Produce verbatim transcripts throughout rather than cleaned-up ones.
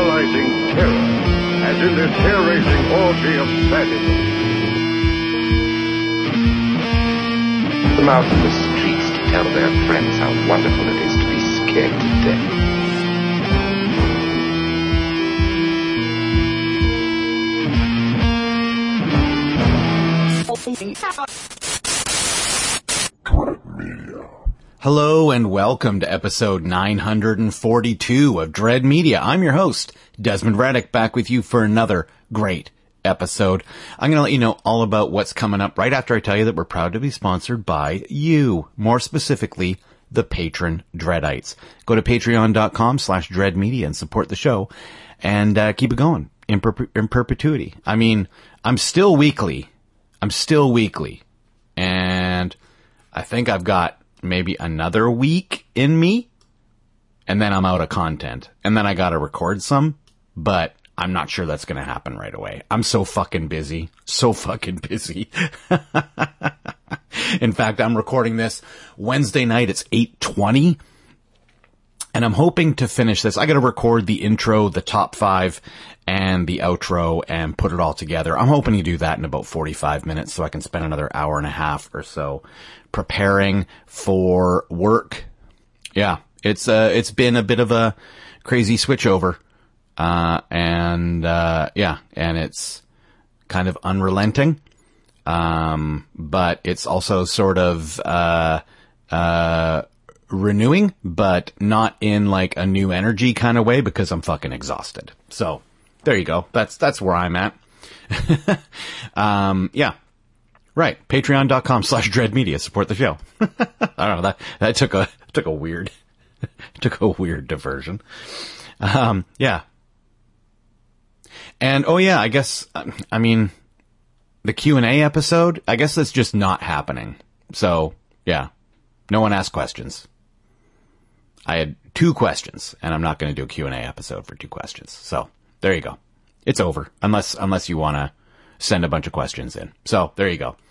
paralyzing terror as in this hair-raising orgy of sadism. Them out in the streets to tell their friends how wonderful it is to be scared to death. Hello and welcome to episode nine hundred forty-two of Dread Media. I'm your host, Desmond Reddick, back with you for another great episode. I'm going to let you know all about what's coming up right after I tell you that we're proud to be sponsored by you. More specifically, the patron Dreadites. Go to patreon.com slash dreadmedia and support the show and uh, keep it going in, per- in perpetuity. I mean, I'm still weekly. I'm still weekly. And I think I've got maybe another week in me, and then I'm out of content. And then I gotta record some, but I'm not sure that's gonna happen right away. I'm so fucking busy. So fucking busy. In fact, I'm recording this Wednesday night. It's eight twenty. And I'm hoping to finish this. I gotta record the intro, the top five, and the outro, and put it all together. I'm hoping to do that in about forty-five minutes so I can spend another hour and a half or so preparing for work. Yeah, it's uh, it's been a bit of a crazy switchover. Uh, and, uh, yeah, and it's kind of unrelenting. Um, but it's also sort of, uh, uh, renewing, but not in like a new energy kind of way because I'm fucking exhausted. So there you go. That's, that's where I'm at. um, yeah. Right. Patreon.com slash dreadmedia. Support the show. I don't know. That, that took a, took a weird, took a weird diversion. Um, yeah. And, oh yeah, I guess, I mean, the Q and A episode, I guess that's just not happening. So, yeah. No one asked questions. I had two questions, and I'm not going to do a Q and A episode for two questions. So, there you go. It's over. Unless, unless you want to send a bunch of questions in. So, there you go.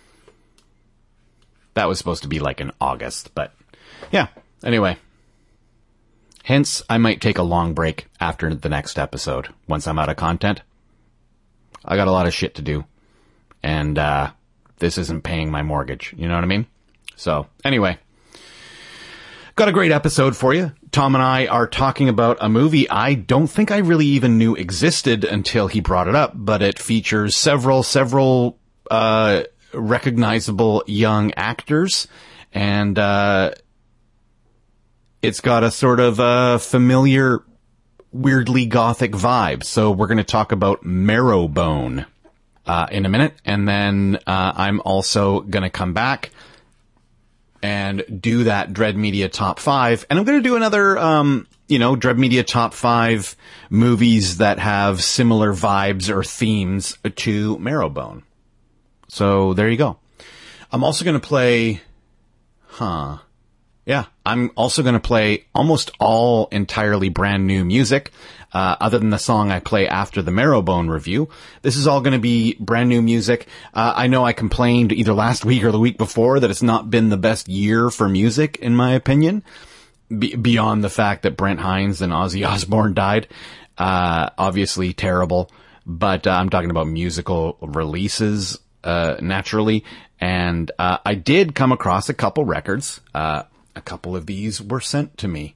That was supposed to be like in August, but yeah. Anyway. Hence, I might take a long break after the next episode once I'm out of content. I got a lot of shit to do. And, uh, this isn't paying my mortgage. You know what I mean? So, anyway. Got a great episode for you. Tom and I are talking about a movie I don't think I really even knew existed until he brought it up, but it features several, several, uh, recognizable young actors, and, uh, it's got a sort of, uh, familiar, weirdly gothic vibe. So we're going to talk about Marrowbone, uh, in a minute, and then, uh, I'm also going to come back and do that Dread Media top five. And I'm going to do another, um, you know, Dread Media top five movies that have similar vibes or themes to Marrowbone. So there you go. I'm also going to play, huh. Yeah, I'm also going to play almost all entirely brand new music, uh, other than the song I play after the Marrowbone review. This is all going to be brand new music. Uh, I know I complained either last week or the week before that it's not been the best year for music, in my opinion, Be- beyond the fact that Brent Hines and Ozzy Osbourne died. Uh, obviously terrible, but uh, I'm talking about musical releases, uh, naturally. And uh, I did come across a couple records. Uh, a couple of these were sent to me.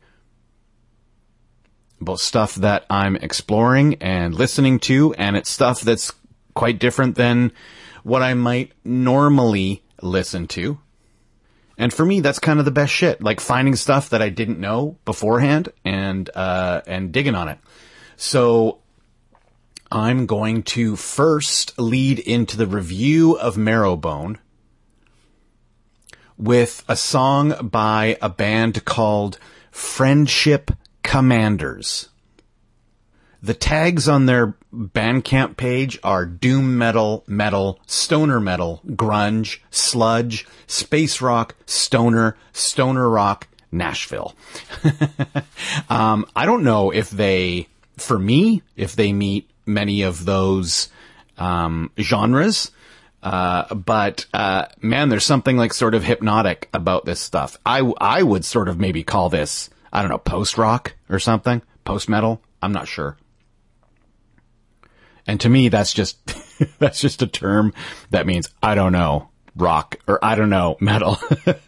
About stuff that I'm exploring and listening to, and it's stuff that's quite different than what I might normally listen to. And for me, that's kind of the best shit. Like finding stuff that I didn't know beforehand and, uh, and digging on it. So I'm going to first lead into the review of Marrowbone with a song by a band called Friendship Commanders. The tags on their Bandcamp page are doom metal, metal, stoner metal, grunge, sludge, space rock, stoner, stoner rock, Nashville. um, I don't know if they, for me, if they meet many of those um, genres. Uh, but, uh, man, there's something like sort of hypnotic about this stuff. I, I would sort of maybe call this, I don't know, post-rock or something, post-metal. I'm not sure. And to me, that's just, that's just a term that means, I don't know, rock, or I don't know, metal.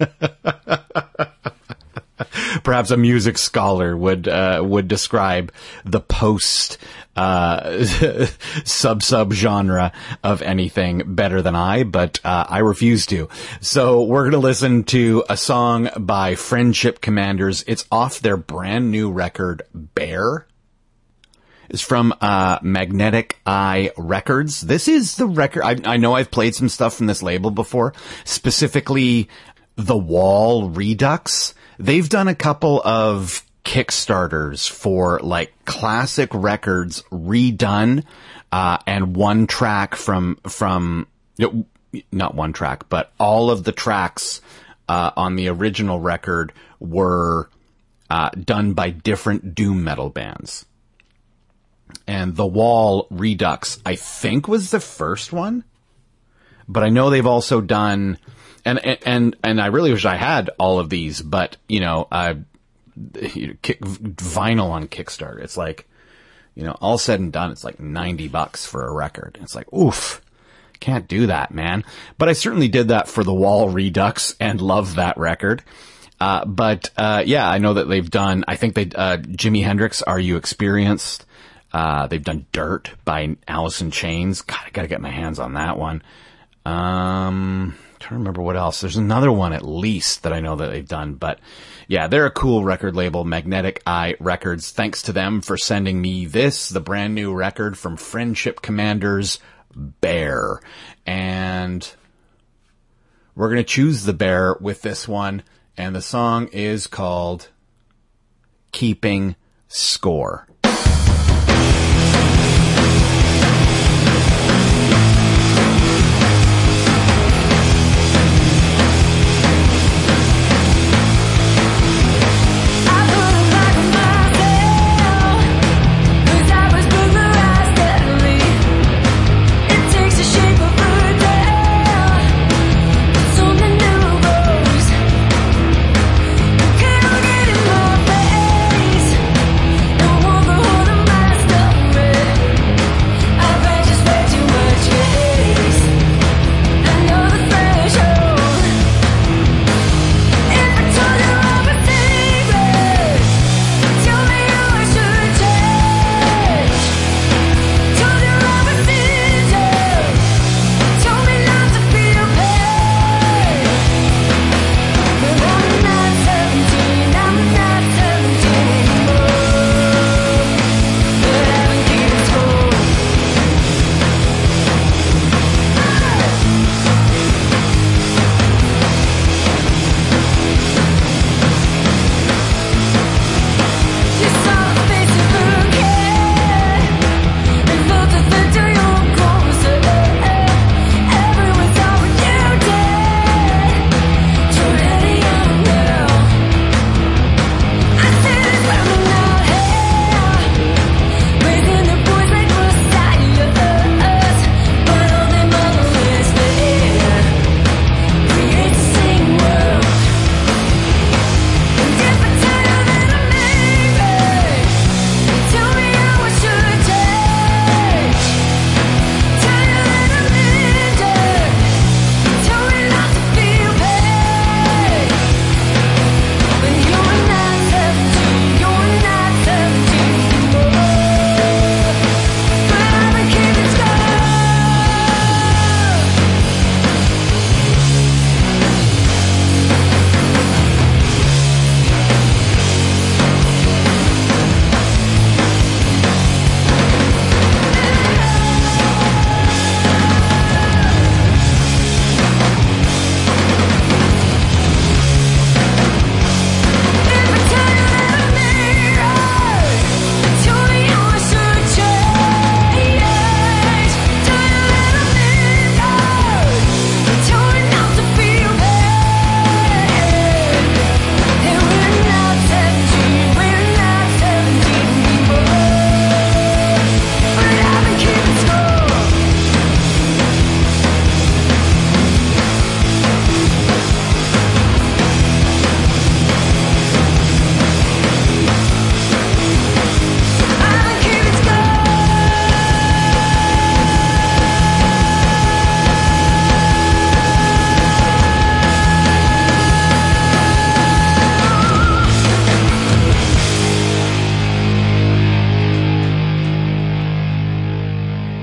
Perhaps a music scholar would, uh, would describe the post, uh, sub-sub genre of anything better than I, but, uh, I refuse to. So we're going to listen to a song by Friendship Commanders. It's off their brand new record, Bear. It's from, uh, Magnetic Eye Records. This is the record. I, I know I've played some stuff from this label before, specifically The Wall Redux. They've done a couple of Kickstarters for like classic records redone, uh, and one track from, from, not one track, but all of the tracks, uh, on the original record were, uh, done by different doom metal bands. And The Wall Redux, I think, was the first one, but I know they've also done, and, and, and I really wish I had all of these, but, you know, uh, kick, vinyl on Kickstarter, it's like, you know, all said and done, it's like ninety bucks for a record. It's like, oof, can't do that, man. But I certainly did that for The Wall Redux and love that record. Uh, but, uh, yeah, I know that they've done, I think they, uh, Jimi Hendrix, Are You Experienced? Uh, they've done Dirt by Alice in Chains. God, I gotta get my hands on that one. Um, I'm trying to remember what else. There's another one at least that I know that they've done, but yeah, they're a cool record label, Magnetic Eye Records. Thanks to them for sending me this, the brand new record from Friendship Commanders, Bear. And we're gonna choose the bear with this one, and the song is called Keeping Score. No one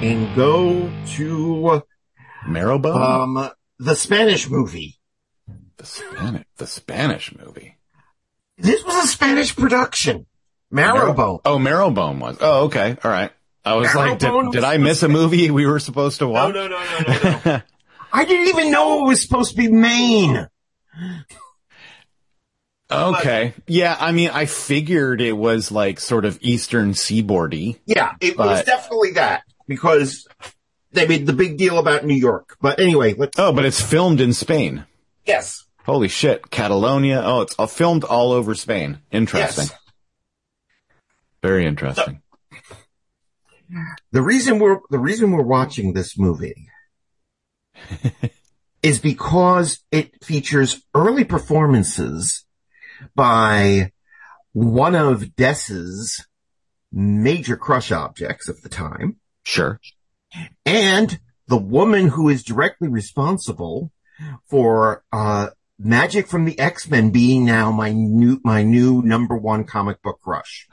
and go to Marrowbone? um the Spanish movie. The Spanish, the Spanish movie. This was a Spanish production. Marrowbone. Oh, Marrowbone was. Oh, okay. All right. I was like, did, Marrowbone did was I miss a movie we were supposed to No, watch? no, no, no, no, no. I didn't even know it was supposed to be Maine. Okay. Yeah, I mean, I figured it was like sort of Eastern Seaboardy. Yeah, it But- was definitely that because they made the big deal about New York. But anyway, let's. Oh, but it's filmed in Spain. Yes. Holy shit. Catalonia. Oh, it's all filmed all over Spain. Interesting. Yes. Very interesting. The reason we're the reason we're watching this movie is because it features early performances by one of Dessa's major crush objects of the time, Sure. and the woman who is directly responsible for uh Magic from the X-Men being now my new my new number one comic book crush.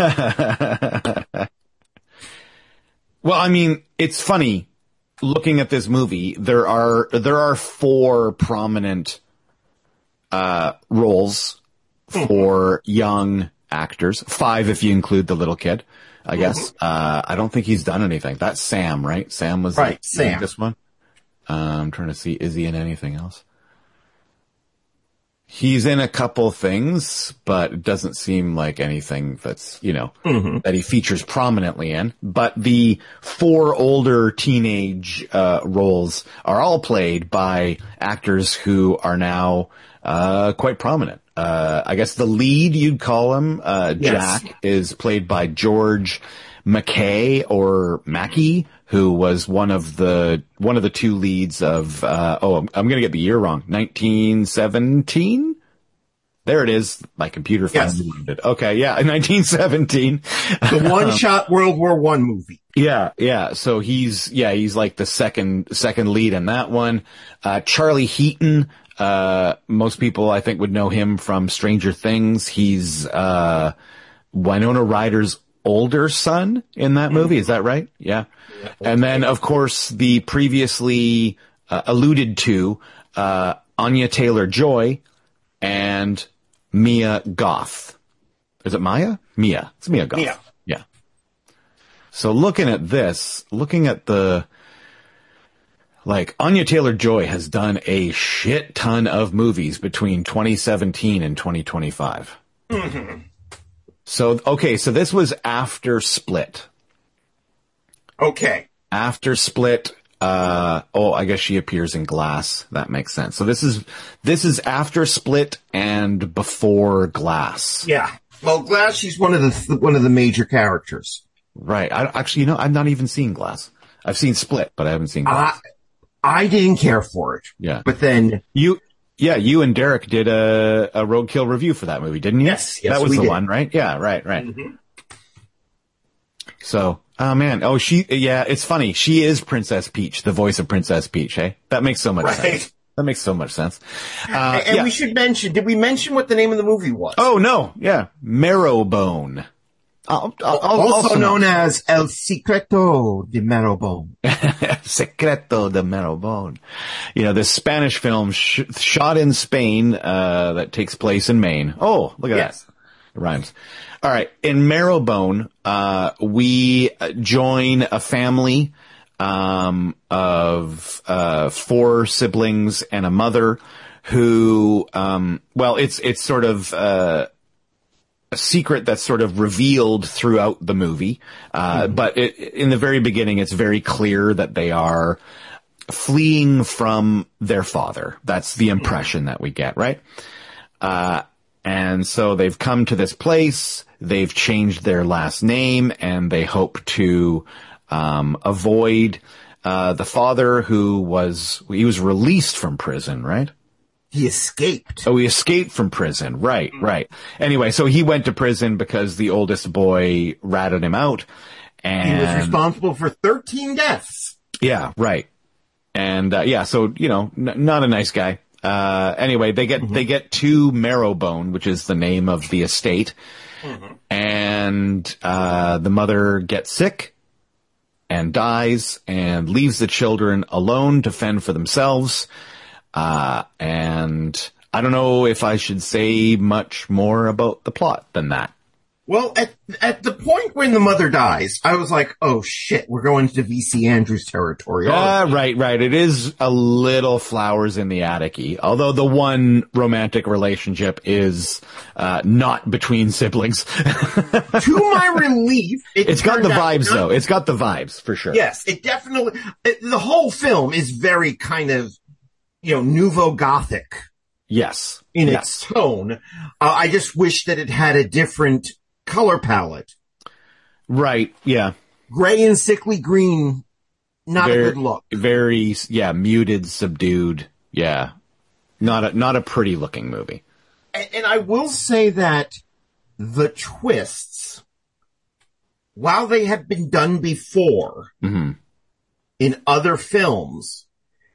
Well, I mean, it's funny looking at this movie. There are there are four prominent uh roles for young actors. Five if you include the little kid, I guess. Uh I don't think he's done anything. That's Sam, right? Sam was Right, the- Sam. this one. Uh, I'm trying to see, is he in anything else? He's in a couple things, but it doesn't seem like anything that's, you know, Mm-hmm. that he features prominently in. But the four older teenage uh, roles are all played by actors who are now uh, quite prominent. Uh, I guess the lead, you'd call him, uh, Yes. Jack, is played by George McKay or Mackey, who was one of the one of the two leads of uh oh I'm, I'm gonna get the year wrong, nineteen seventeen. There it is. My computer Yes. finally loaded. Okay, yeah, nineteen seventeen. The one-shot World War One movie. Yeah, yeah. So he's yeah he's like the second second lead in that one. Uh, Charlie Heaton. Uh, most people I think would know him from Stranger Things. He's uh Winona Ryder's older son in that movie. Is that right? Yeah. And then, of course, the previously uh, alluded to uh, Anya Taylor-Joy and Mia Goth. Is it Maya? Mia. It's Mia Goth. Mia. Yeah. So looking at this, looking at the, like, Anya Taylor-Joy has done a shit ton of movies between twenty seventeen and twenty twenty-five. Mm-hmm. So, okay, so this was after Split. Okay. After Split, uh, oh, I guess she appears in Glass. That makes sense. So this is, this is after Split and before Glass. Yeah. Well, Glass, she's one of the one of the major characters. Right. I actually, you know, I've not even seen Glass. I've seen Split, but I haven't seen Glass. I I didn't care for it. Yeah. But then You, yeah, you and Derek did a, a Roadkill review for that movie, didn't you? Yes, yes, That was we the did. one, right? Yeah, right, right. Mhm. So, oh man, oh she, yeah, it's funny. She is Princess Peach, the voice of Princess Peach, hey? That makes so much Right. sense. That makes so much sense. Uh, and yeah. we should mention, did we mention what the name of the movie was? Oh no, yeah, Marrowbone. I'll, I'll, I'll also, also known as El Secreto de Marrowbone. Secreto de Marrowbone. You know, this Spanish film sh- shot in Spain, uh, that takes place in Maine. Oh, look at Yes. that. It rhymes. All right. In Marrowbone, uh, we join a family, um, of, uh, four siblings and a mother who, um, well, it's, it's sort of, uh, a secret that's sort of revealed throughout the movie. Uh, but it, in the very beginning, it's very clear that they are fleeing from their father. That's the impression that we get, right? Uh, and so they've come to this place, they've changed their last name, and they hope to, um, avoid, uh, the father who was, he was released from prison, right? He escaped. Oh, he escaped from prison. Right, right. Anyway, so he went to prison because the oldest boy ratted him out. And He was responsible for thirteen deaths. yeah, right. And, uh, yeah, so, you know, n- not a nice guy. Uh, anyway, they get, they get to Marrowbone, which is the name of the estate. And, uh, the mother gets sick and dies and leaves the children alone to fend for themselves. Uh, and I don't know if I should say much more about the plot than that. Well, at at the point when the mother dies, I was like, oh shit, we're going to V C Andrews territory. Uh, right, right. It is a little Flowers in the Attic-y, although the one romantic relationship is uh, not between siblings. To my relief, it it's got the turned out vibes, not- though. It's got the vibes, for sure. Yes, it definitely, it, the whole film is very kind of, you know, nouveau gothic Yes. in yes. its tone. Uh, I just wish that it had a different color palette. Right, yeah. Gray and sickly green, not very, a good look. Very, yeah, muted, subdued. Yeah. Not a, not a pretty looking movie. And, and I will say that the twists, while they have been done before Mm-hmm. in other films,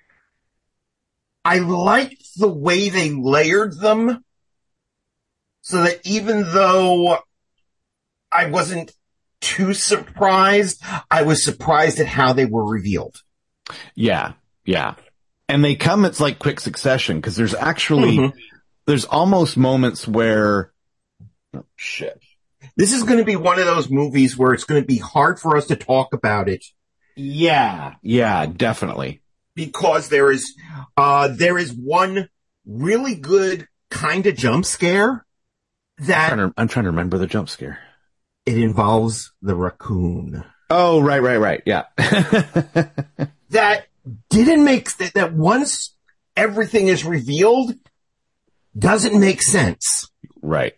I liked the way they layered them so that even though I wasn't too surprised, I was surprised at how they were revealed. Yeah, yeah. And they come, it's like quick succession, because there's actually, Mhm. there's almost moments where, oh, shit. This is going to be one of those movies where it's going to be hard for us to talk about it Yeah. Yeah, definitely. because there is, uh, there is one really good kind of jump scare I'm that trying, to, I'm trying to remember the jump scare. it involves the raccoon. Oh, right, right, right. Yeah. That didn't make, that, that once everything is revealed, doesn't make sense. Right.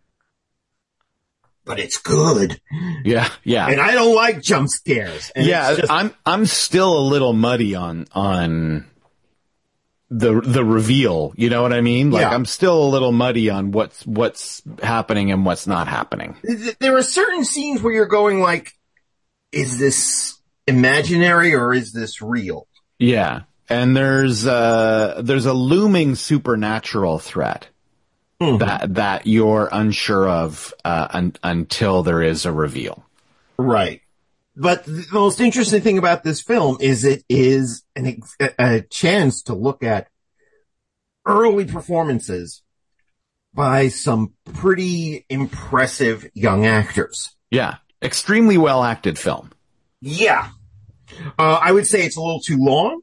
But it's good. Yeah, yeah. And I don't like jump scares. And yeah, it's just, I'm I'm still a little muddy on on the the reveal. You know what I mean? Like Yeah. I'm still a little muddy on what's what's happening and what's not happening. th- there are certain scenes where you're going like, is this imaginary or is this real? Yeah, and there's uh there's a looming supernatural threat Mhm. that that you're unsure of uh, un- until there is a reveal. Right. But the most interesting thing about this film is it is an, ex- a chance to look at early performances by some pretty impressive young actors. Yeah, extremely well acted film. Yeah. Uh, I would say it's a little too long.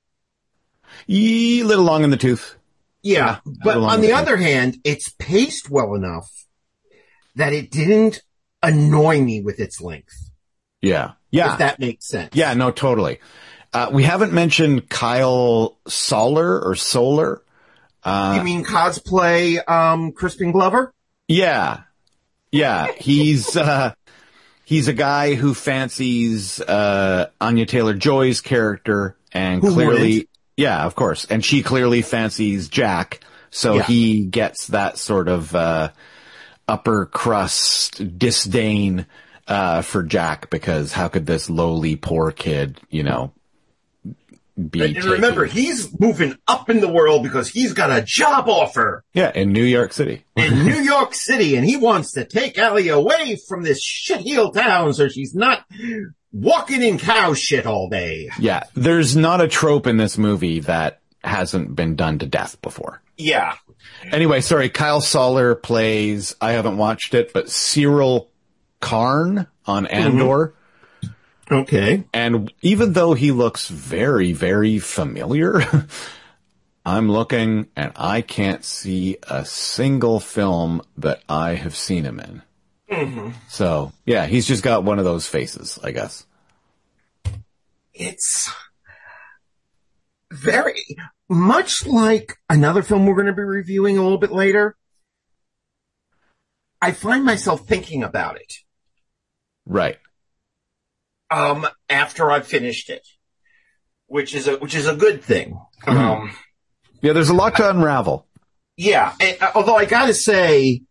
Yee, little long in the tooth. Yeah. Yeah, But a little on long the in the other hand, it's paced well enough that it didn't annoy me with its length. Yeah, yeah. If that makes sense. Yeah, no, totally. Uh, we haven't mentioned Kyle Soller or Solar. Uh, You mean cosplay, um, Crispin Glover? yeah. Yeah. He's, uh, he's a guy who fancies, uh, Anya Taylor-Joy's character and Who clearly, wouldn't? yeah, of course. And she clearly fancies Jack. So Yeah. he gets that sort of, uh, upper crust disdain, uh, for Jack because how could this lowly poor kid, you know, be And remember, taking- he's moving up in the world because he's got a job offer yeah, in New York City. in New York City, and he wants to take Ellie away from this shitheel town so she's not walking in cow shit all day. Yeah, there's not a trope in this movie that hasn't been done to death before. Yeah. Anyway, sorry, Kyle Soller plays, I haven't watched it, but Cyril Karn on Andor. Okay. And even though he looks very, very familiar, I'm looking and I can't see a single film that I have seen him in. Mm-hmm. So, yeah, he's just got one of those faces, I guess. It's very much like another film we're going to be reviewing a little bit later. I find myself thinking about it. Right. Um, after I've finished it, which is a, which is a good thing. Um, Yeah, there's a lot to unravel. yeah. And, uh, although I gotta say,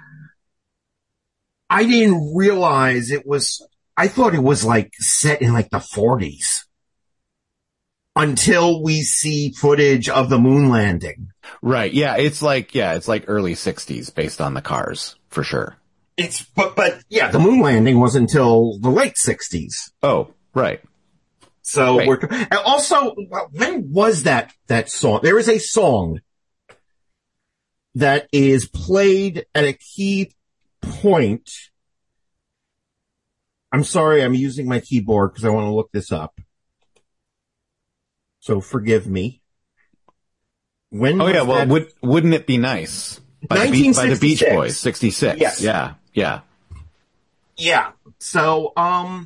I didn't realize it was, I thought it was like set in like the forties until we see footage of the moon landing. Right. Yeah. It's like, yeah, it's like early sixties based on the cars for sure. It's, but, but yeah, the moon landing was until the late sixties. Oh, Right. So Right. we're, and also, when was that, that song? There is a song that is played at a key point. I'm sorry, I'm using my keyboard because I want to look this up. So forgive me. When Oh was yeah, well, that? would, wouldn't it be nice? By the, Be- by the Beach nineteen sixty-six. Boys, sixty-six. Yes. Yeah, yeah. Yeah. So, um,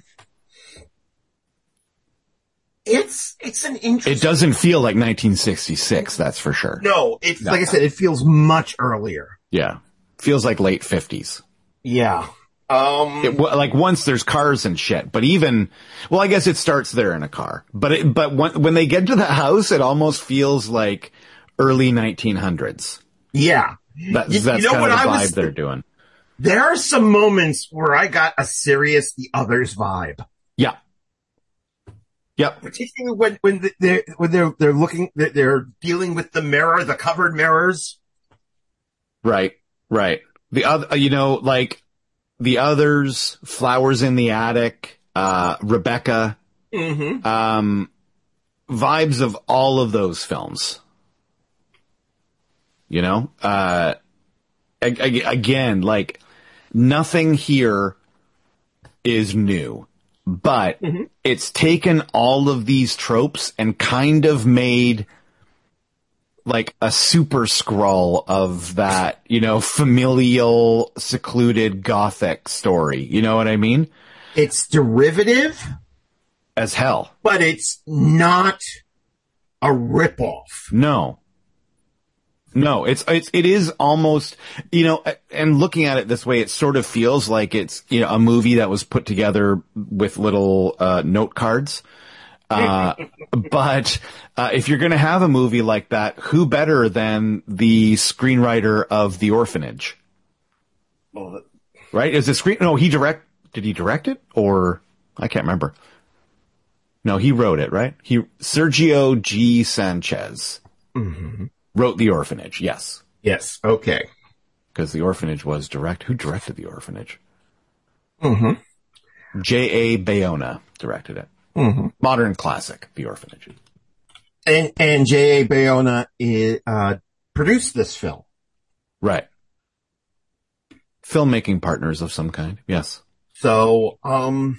it's, it's an interesting. It doesn't feel like nineteen sixty-six, that's for sure. No, it's, No. like I said, it feels much earlier. Yeah. Feels like late fifties. Yeah. Um, It, w- like once there's cars and shit, but even, well, I guess it starts there in a car, but it, but when, when they get to the house, it almost feels like early nineteen hundreds. yeah. That's, You- that's you know kind what of the I vibe was- they're doing. There are some moments where I got a serious The Others vibe. Yeah. Yep. Particularly when, when the- they're, when they're, they're looking, they're, they're dealing with the mirror, the covered mirrors. Right. Right. The other, you know, like the others, Flowers in the Attic, uh, Rebecca, Mm-hmm. um, vibes of all of those films. You know, uh, ag- ag- again, like nothing here is new, but Mm-hmm. it's taken all of these tropes and kind of made like a super scroll of that, you know, familial, secluded gothic story. You know what I mean? It's derivative, As hell. but it's not a ripoff. No. No, it's, it's, it is almost, you know, and looking at it this way, it sort of feels like it's, you know, a movie that was put together with little, uh, note cards. Uh, but, uh, if you're going to have a movie like that, who better than the screenwriter of The Orphanage? Well, Right? Is the screen, no, he direct, did he direct it? Or, I can't remember. No, he wrote it, right? He, Sergio G. Sanchez. mm-hmm. Wrote The Orphanage, yes. Yes. Okay. Because The Orphanage was direct. Who directed The Orphanage? Mm-hmm. J A. Bayona directed it. Mm-hmm. Modern classic, The Orphanage. And, and J A. Bayona, is, uh, produced this film. Right. Filmmaking partners of some kind, yes. So, um,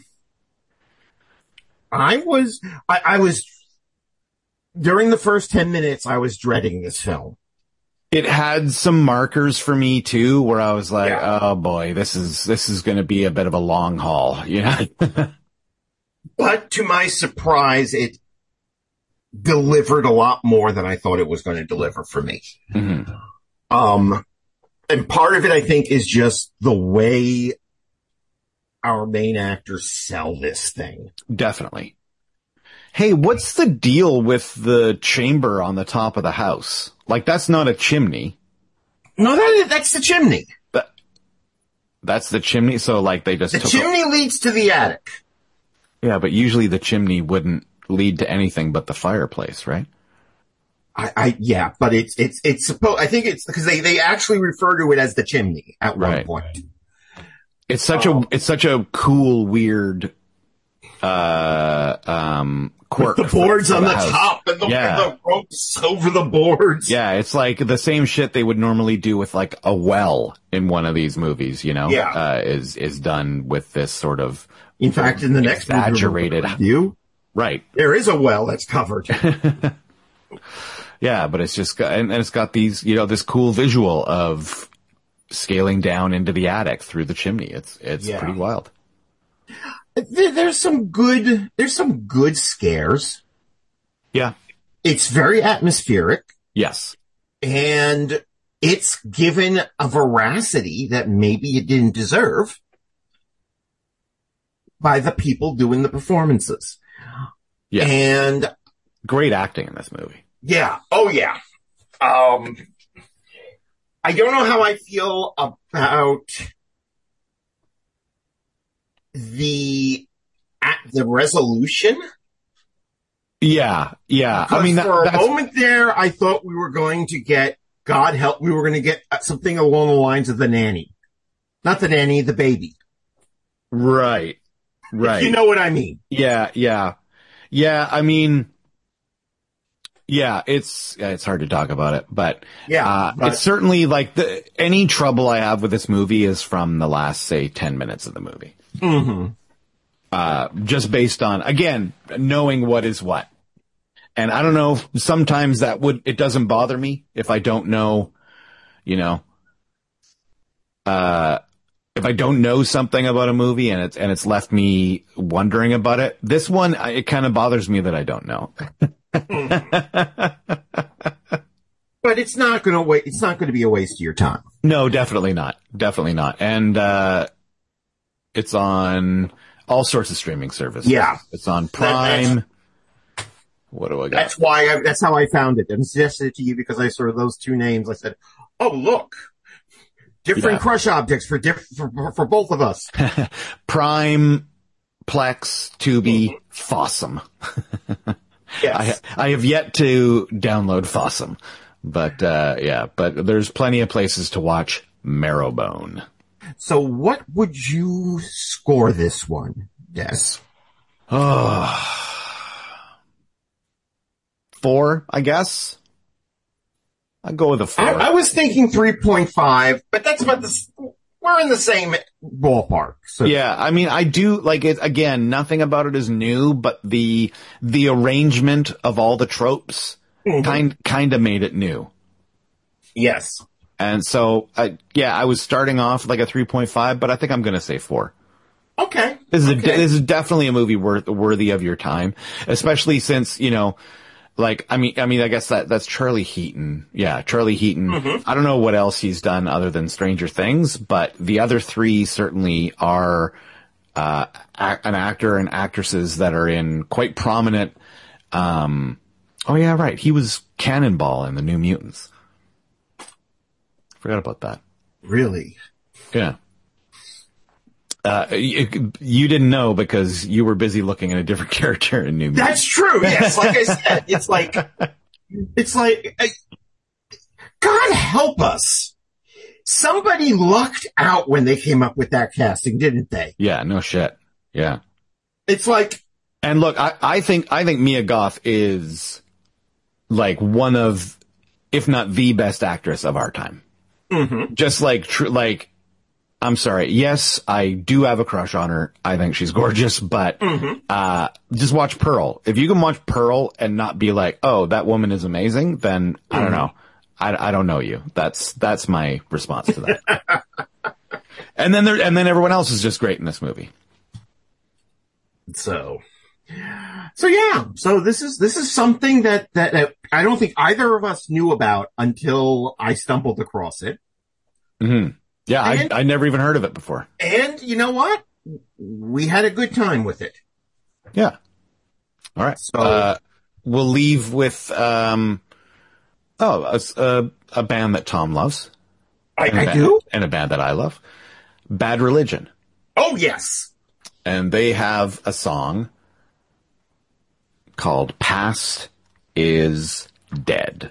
I was, I, I was, during the first ten minutes, I was dreading this film. It had some markers for me too, where I was like, Yeah. oh boy, this is, this is going to be a bit of a long haul, you know? But to my surprise, it delivered a lot more than I thought it was going to deliver for me. Mm-hmm. Um, and part of it, I think, is just the way our main actors sell this thing. Definitely. Hey, what's the deal with the chamber on the top of the house? Like, that's not a chimney. No, that, that's the chimney. That, that's the chimney. So like they just The took chimney leads to the attic. a- yeah, but usually the chimney wouldn't lead to anything but the fireplace, right? I, I, yeah, but it's, it's, it's supposed, I think it's because they, they actually refer to it as the chimney at one Right. point. It's such Um, a, it's such a cool, weird, uh, um, quirk. The for- boards for on the, house. top and the, Yeah. and the ropes over the boards. Yeah, it's like the same shit they would normally do with like a well in one of these movies, you know, Yeah. uh, is, is done with this sort of, In fact, in the next movie we're exaggerated- gonna review, right. there is a well that's covered. Yeah, but it's just got, and, and it's got these, you know, this cool visual of scaling down into the attic through the chimney. It's, it's Yeah. pretty wild. There, there's some good, there's some good scares. Yeah. It's very atmospheric Yes. and it's given a veracity that maybe it didn't deserve by the people doing the performances. Yeah. And Great acting in this movie. yeah. Oh yeah. Um, I don't know how I feel about the, at the resolution. Yeah. Yeah. I Because mean, that, for a that's, moment there, I thought we were going to get, God help, we were going to get something along the lines of The Nanny. Not The Nanny, The Baby. right. Right. You know what I mean? Yeah, yeah. Yeah, I mean, yeah, it's yeah, it's hard to talk about it, but Yeah, uh, but- it's certainly like the any trouble I have with this movie is from the last, say, ten minutes of the movie. Mm-hmm. Uh, just based on, again, knowing what is what. And I don't know, sometimes that would, it doesn't bother me if I don't know, you know, uh, if I don't know something about a movie and it's, and it's left me wondering about it. This one, I- it kind of bothers me that I don't know. But it's not going to wait. It's not going to be a waste of your time. No, definitely not. Definitely not. And, uh, it's on all sorts of streaming services. Yeah. It's on That- Prime. What do I got? That's why. I, that's how I found it. I suggested it to you because I saw those two names. I said, "Oh, look, different Yeah. crush objects for diff- for, for both of us." Prime, Plex, Tubi, Fossum. Yes. I, I have yet to download Fossum, but, uh, yeah, but there's plenty of places to watch Marrowbone. So, what would you score this one, Des? Oh, four, I guess. I'd go with a four. I, I was thinking three point five, but that's about the. s- We're in the same ballpark. So Yeah, I mean, I do like it. Again, nothing about it is new, but the the arrangement of all the tropes Mhm. kind kind of made it new. Yes. And so, I, yeah, I was starting off like a three point five, but I think I'm going to say four. Okay. This is a, Okay. this is definitely a movie worth worthy of your time, especially since, you know, like I mean, I mean, I guess that that's Charlie Heaton. Yeah, Charlie Heaton. Mm-hmm. I don't know what else he's done other than Stranger Things, but the other three certainly are uh, a- an actor and actresses that are in quite prominent. Um, oh yeah, right. He was Cannonball in the New Mutants. Forgot about that. Really? Yeah. Uh, you, you didn't know because you were busy looking at a different character in New Mutants. That's true. Yes. Like I said, it's like, it's like, I, God help us. Somebody lucked out when they came up with that casting, didn't they? Yeah, no shit. Yeah. It's like, And look, I, I think, I think Mia Goth is like one of, if not the best actress of our time. mm-hmm. Just like, tr- like, I'm sorry. Yes, I do have a crush on her. I think she's gorgeous, but, Mm-hmm. uh, just watch Pearl. If you can watch Pearl and not be like, oh, that woman is amazing, then I don't know. I, I don't know you. That's, that's my response to that. and then there, and then everyone else is just great in this movie. So, so yeah. So this is, this is something that, that, that I don't think either of us knew about until I stumbled across it. Mm-hmm. Yeah, I, And- I never even heard of it before. And you know what? We had a good time with it. Yeah. All right. So- uh, we'll leave with, um, oh, a, a, a band that Tom loves. I, And a I band- do? And a band that I love. Bad Religion. Oh, yes. And they have a song called Past is Dead.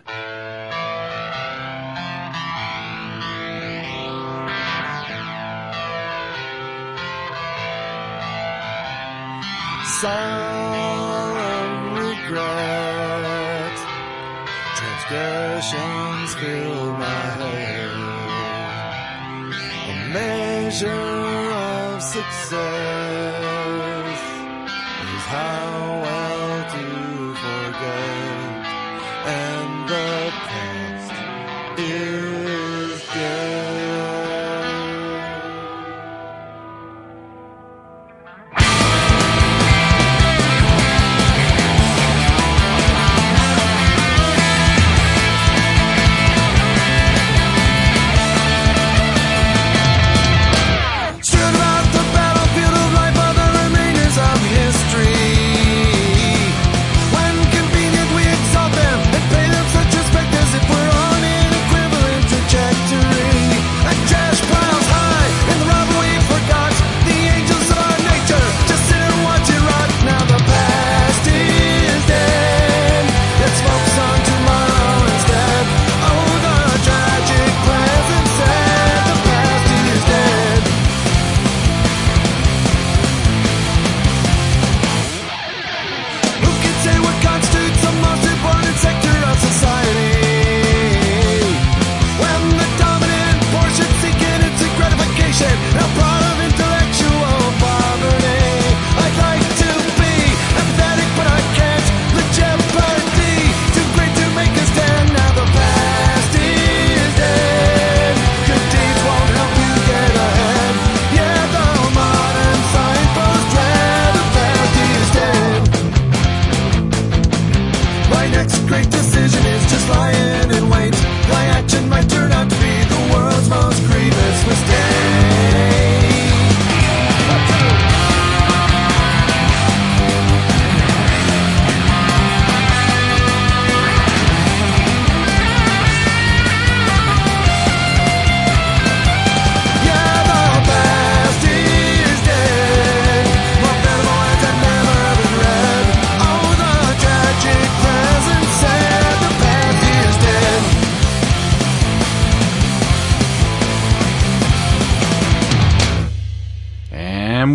Solemn regret, transgressions fill my head. A measure of success is how well to forget, and the past is dead. Should about the battlefield of life are the remainders of history. When convenient we exalt them and pay them such respect as if we're on an equivalent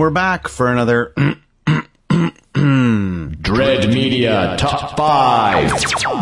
we're back for another Dread Media Top five.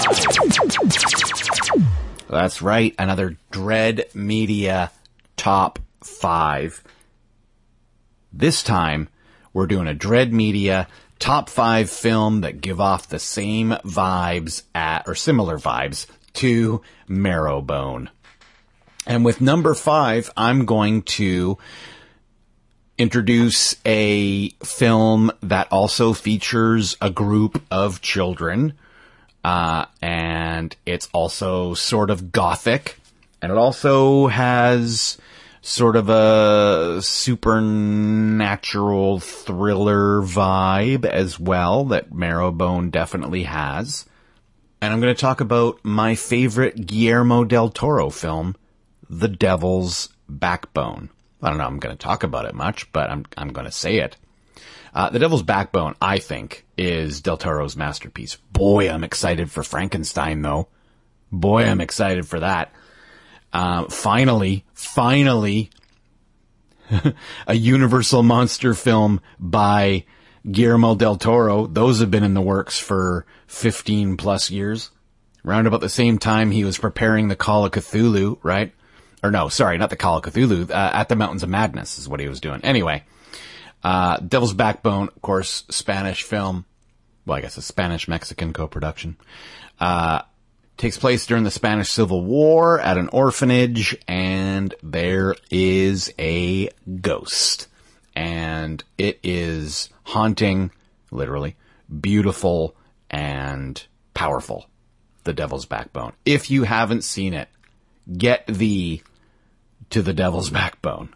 That's right, another Dread Media Top five. This time, we're doing a Dread Media Top five film that give off the same vibes at, or similar vibes to Marrowbone. And with number five, I'm going to introduce a film that also features a group of children. Uh, and it's also sort of gothic. And it also has sort of a supernatural thriller vibe as well that Marrowbone definitely has. And I'm going to talk about my favorite Guillermo del Toro film, The Devil's Backbone. I don't know I'm going to talk about it much, but I'm I'm going to say it. Uh, The Devil's Backbone, I think, is Del Toro's masterpiece. Boy, I'm excited for Frankenstein, though. Boy, I'm excited for that. Uh, finally, finally, a Universal monster film by Guillermo del Toro. Those have been in the works for fifteen plus years. Around about the same time he was preparing the Call of Cthulhu, right? Or no, sorry, not the Call of Cthulhu. Uh, At the Mountains of Madness is what he was doing. Anyway, uh, Devil's Backbone, of course, Spanish film. Well, I guess a Spanish-Mexican co-production. Uh, takes place during the Spanish Civil War at an orphanage, and there is a ghost. And it is haunting, literally, beautiful, and powerful. The Devil's Backbone. If you haven't seen it, get thee to The Devil's Backbone.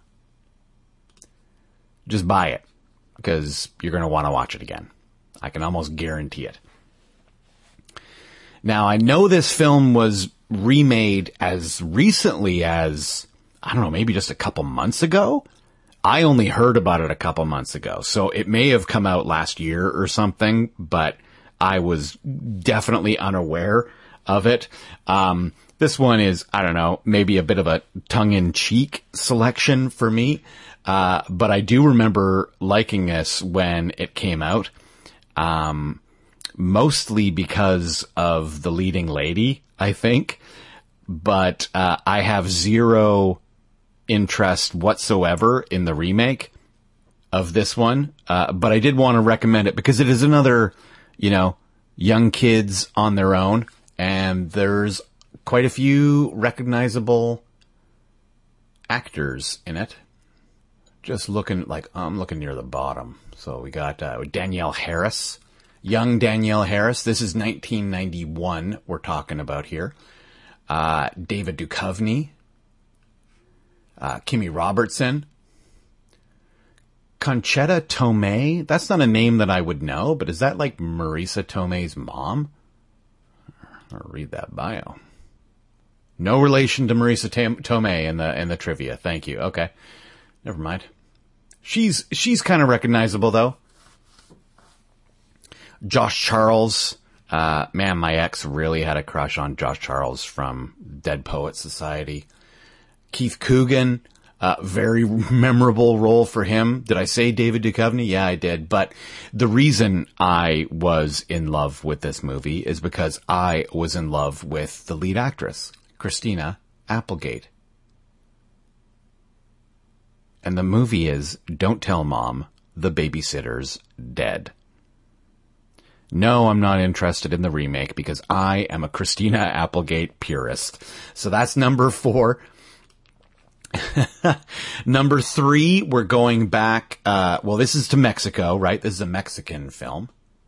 Just buy it, because you're going to want to watch it again. I can almost guarantee it. Now, I know this film was remade as recently as, I don't know, maybe just a couple months ago. I only heard about it a couple months ago, so it may have come out last year or something, but I was definitely unaware of it. Um, this one is, I don't know, maybe a bit of a tongue-in-cheek selection for me, uh, but I do remember liking this when it came out, um, mostly because of the leading lady, I think, but uh, I have zero interest whatsoever in the remake of this one, uh, but I did want to recommend it because it is another, you know, young kids on their own, and there's quite a few recognizable actors in it. Just looking, like, I'm looking near the bottom. So we got uh, Danielle Harris, young Danielle Harris. This is nineteen ninety-one we're talking about here. Uh, David Duchovny, uh, Kimmy Robertson, Conchetta Tomei. That's not a name that I would know, but is that like Marisa Tomei's mom? I'll read that bio. No relation to Marisa Tomei in the in the trivia. Thank you. Okay, never mind. She's she's kind of recognizable though. Josh Charles. Uh, man, my ex really had a crush on Josh Charles from Dead Poets Society. Keith Coogan. Uh, very memorable role for him. Did I say David Duchovny? Yeah, I did. But the reason I was in love with this movie is because I was in love with the lead actress, Christina Applegate. And the movie is Don't Tell Mom, The Babysitter's Dead. No, I'm not interested in the remake because I am a Christina Applegate purist. So that's number four. Number three, we're going back, uh, well, this is to Mexico, right? This is a Mexican film.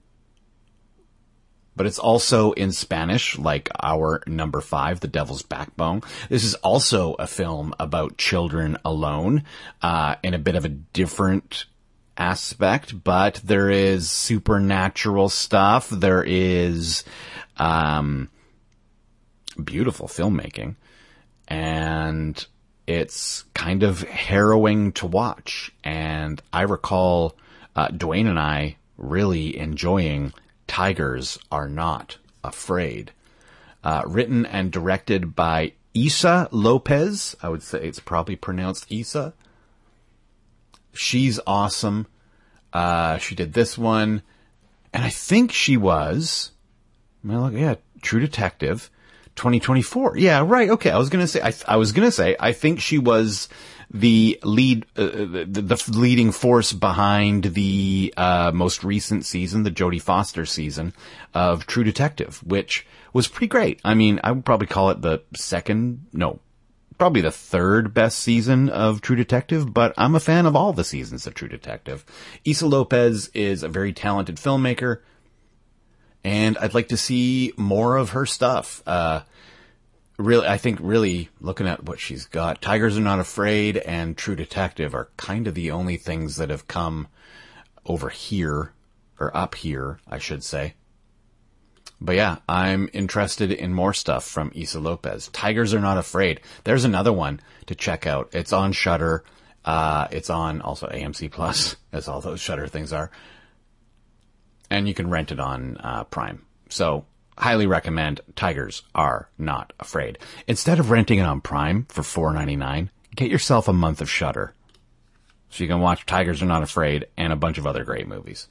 But it's also in Spanish, like our number five, The Devil's Backbone. This is also a film about children alone, uh, in a bit of a different aspect, but there is supernatural stuff. There is, um, beautiful filmmaking, and it's kind of harrowing to watch. And I recall, uh, Dwayne and I really enjoying Tigers Are Not Afraid. Uh, written and directed by Issa Lopez. I would say it's probably pronounced Issa. she's awesome. Uh, she did this one, and I think she was, well, yeah, True Detective, twenty twenty-four. Yeah, right. Okay, I was gonna say, I, I was gonna say, I think she was the lead, uh, the, the leading force behind the uh, most recent season, the Jodie Foster season of True Detective, which was pretty great. I mean, I would probably call it the second, no, probably the third best season of True Detective, but I'm a fan of all the seasons of True Detective. Issa Lopez is a very talented filmmaker, and I'd like to see more of her stuff. Uh, really, I think really looking at what she's got, Tigers Are Not Afraid and True Detective are kind of the only things that have come over here, or up here, I should say. But yeah, I'm interested in more stuff from Issa Lopez. Tigers Are Not Afraid. There's another one to check out. It's on Shudder. Uh, it's on also A M C Plus, as all those Shudder things are. And you can rent it on uh, Prime. So, highly recommend Tigers Are Not Afraid. Instead of renting it on Prime for four ninety-nine, get yourself a month of Shudder. So you can watch Tigers Are Not Afraid and a bunch of other great movies.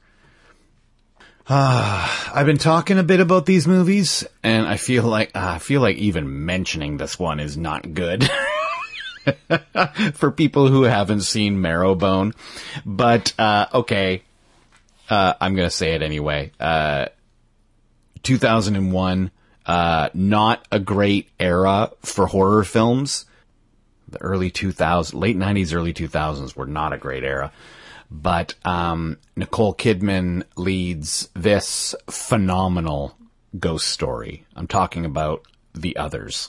Uh, I've been talking a bit about these movies, and I feel like, uh, I feel like even mentioning this one is not good for people who haven't seen Marrowbone. But, uh, okay, uh, I'm gonna say it anyway. Uh, two thousand one, uh, not a great era for horror films. The early two thousands, late nineties, early two thousands were not a great era. But um, Nicole Kidman leads this phenomenal ghost story. I'm talking about The Others.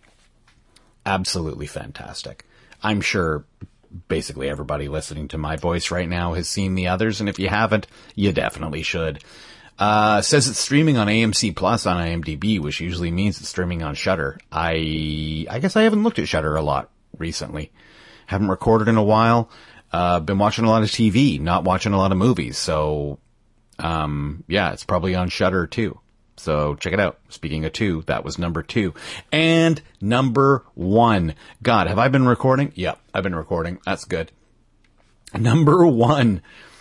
Absolutely fantastic. I'm sure basically everybody listening to my voice right now has seen The Others, and if you haven't, you definitely should. Uh, says it's streaming on A M C Plus on IMDb, which usually means it's streaming on Shudder. I I guess I haven't looked at Shudder a lot recently. Haven't recorded in a while. Uh, been watching a lot of T V, not watching a lot of movies. So, um, yeah, it's probably on Shudder too. So check it out. Speaking of two, that was number two. And number one. God, have I been recording? Yep, I've been recording. That's good. Number one,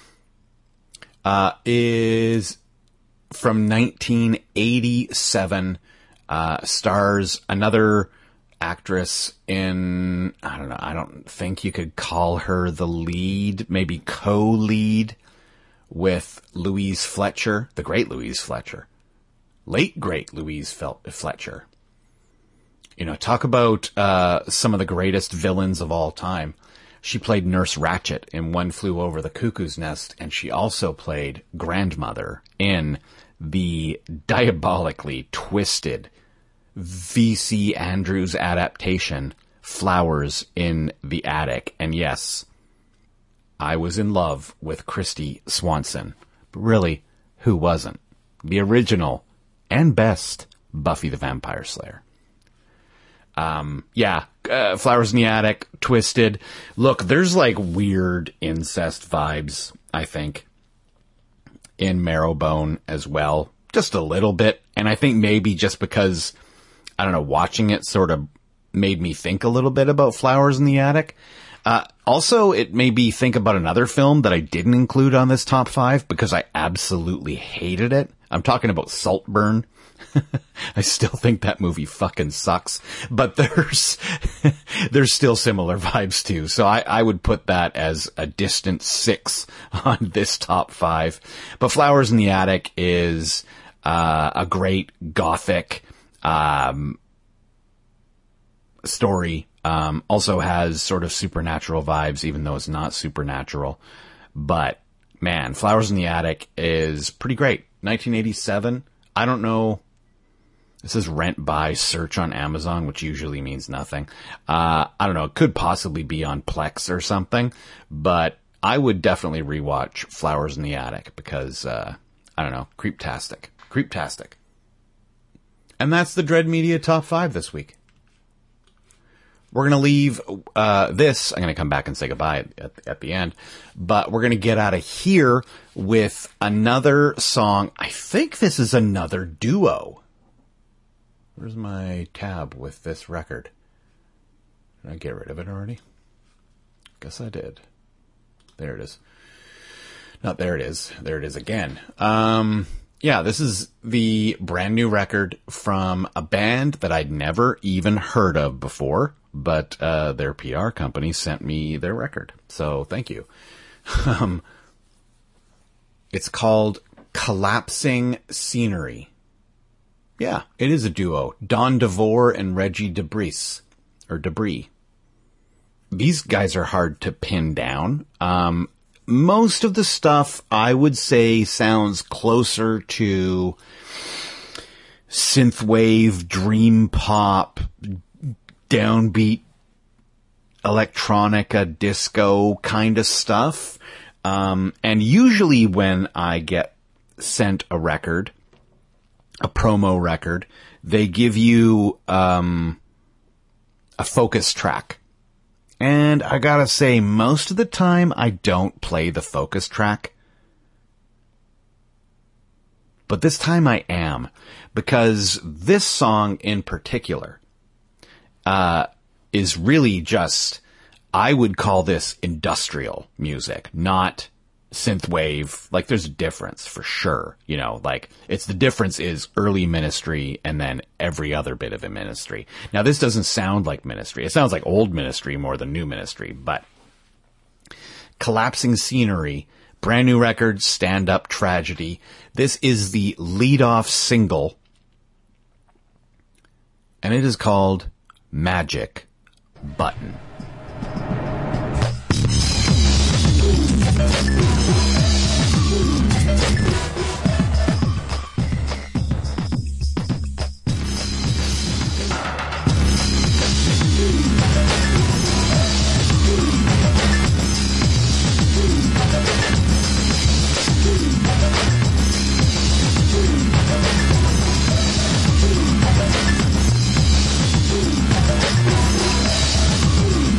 uh, is from nineteen eighty-seven, uh, stars another actress in, I don't know, I don't think you could call her the lead, maybe co-lead with Louise Fletcher, the great Louise Fletcher, late great Louise Fel- Fletcher. You know, talk about uh, some of the greatest villains of all time. She played Nurse Ratched in One Flew Over the Cuckoo's Nest, and she also played grandmother in the diabolically twisted V C Andrews adaptation, Flowers in the Attic. And yes, I was in love with Kristy Swanson. But really, who wasn't? The original and best Buffy the Vampire Slayer. Um, yeah, uh, Flowers in the Attic, twisted. Look, there's like weird incest vibes, I think, in Marrowbone as well. Just a little bit. And I think maybe just because, I don't know, watching it sort of made me think a little bit about Flowers in the Attic. Uh, also, it made me think about another film that I didn't include on this top five because I absolutely hated it. I'm talking about Saltburn. I still think that movie fucking sucks, but there's, there's still similar vibes too. So I, I would put that as a distant six on this top five. But Flowers in the Attic is, uh, a great gothic, um, story. Um, also has sort of supernatural vibes, even though it's not supernatural. But man, Flowers in the Attic is pretty great. nineteen eighty-seven. I don't know. This is rent by search on Amazon, which usually means nothing. Uh, I don't know. It could possibly be on Plex or something, but I would definitely rewatch Flowers in the Attic because, uh, I don't know. Creeptastic. Creeptastic. And that's the Dread Media Top five this week. We're going to leave, uh, this. I'm going to come back and say goodbye at, at the end, but we're going to get out of here with another song. I think this is another duo. Where's my tab with this record? Did I get rid of it already? Guess I did. There it is. Not there it is. There it is again. Um, yeah, this is the brand new record from a band that I'd never even heard of before, but uh, their P R company sent me their record. So thank you. Um, it's called Collapsing Scenery. Yeah, it is a duo. Don DeVore and Reggie Debris. Or Debris. These guys are hard to pin down. Um, most of the stuff, I would say, sounds closer to synthwave, dream pop, downbeat, electronica, disco kind of stuff. Um, and usually when I get sent a record, a promo record, they give you um, a focus track. And I gotta say, most of the time I don't play the focus track. But this time I am. Because this song in particular uh, is really just, I would call this industrial music, not synthwave. Like, there's a difference for sure. You know, like, it's the difference is early Ministry and then every other bit of a Ministry. Now, this doesn't sound like Ministry. It sounds like old Ministry more than new Ministry, but Collapsing Scenery, brand new record, Stand Up Tragedy. This is the lead-off single, and it is called Magic Button. Magic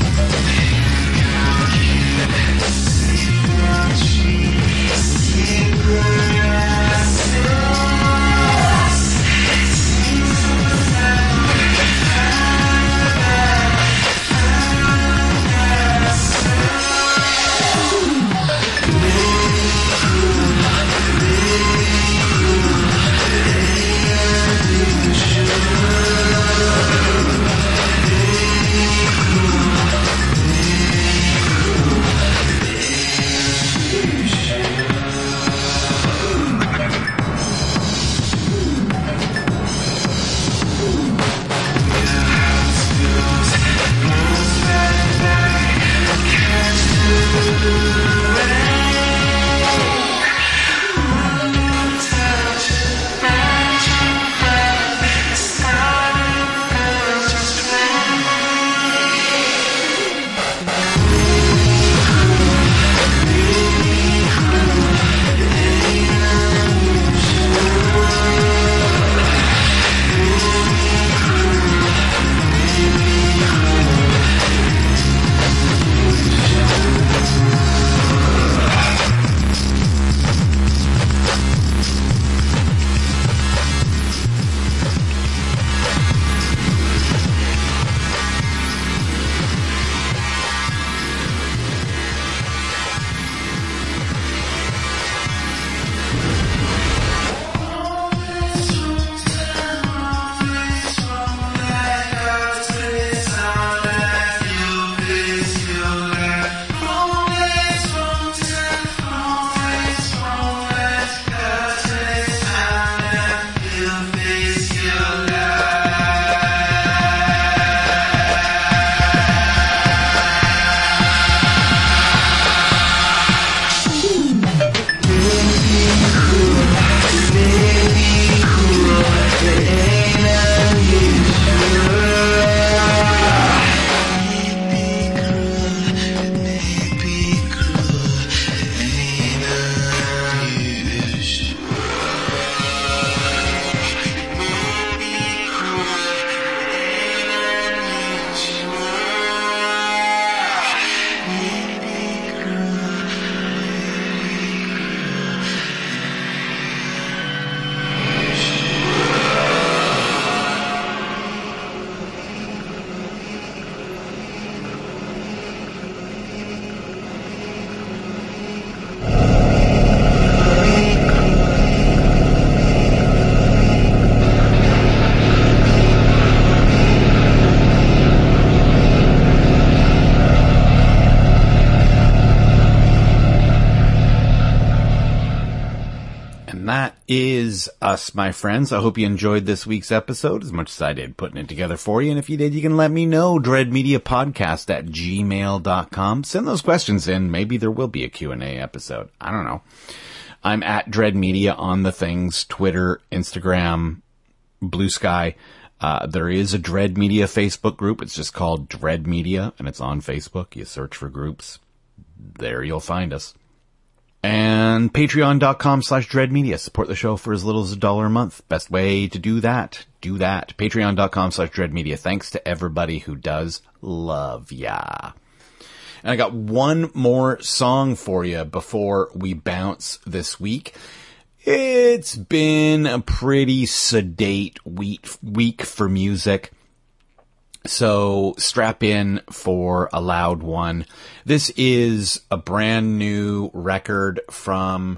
is us, my friends. I hope you enjoyed this week's episode as much as I did putting it together for you. And if you did, you can let me know. dreadmediapodcast at gmail dot com. Send those questions in. Maybe there will be a Q and A episode. I don't know. I'm at Dread Media on the things, Twitter, Instagram, Blue Sky. Uh, there is a Dread Media Facebook group. It's just called Dread Media, and it's on Facebook. You search for groups. There you'll find us. And patreon.com slash dreadmedia. Support the show for as little as a dollar a month. Best way to do that. Do that. Patreon.com slash dreadmedia. Thanks to everybody who does. Love ya. And I got one more song for you before we bounce this week. It's been a pretty sedate week, week for music. So strap in for a loud one. This is a brand new record from,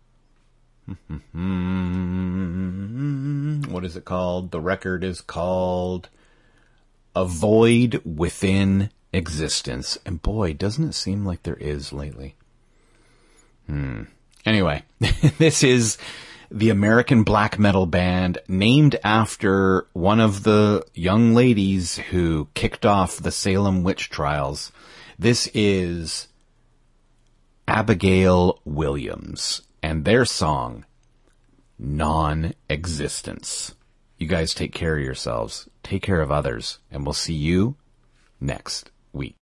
what is it called? The record is called A Void Within Existence. And boy, doesn't it seem like there is lately. Hmm. Anyway, this is the American black metal band named after one of the young ladies who kicked off the Salem witch trials. This is Abigail Williams and their song, Non-Existence. You guys take care of yourselves, take care of others, and we'll see you next week.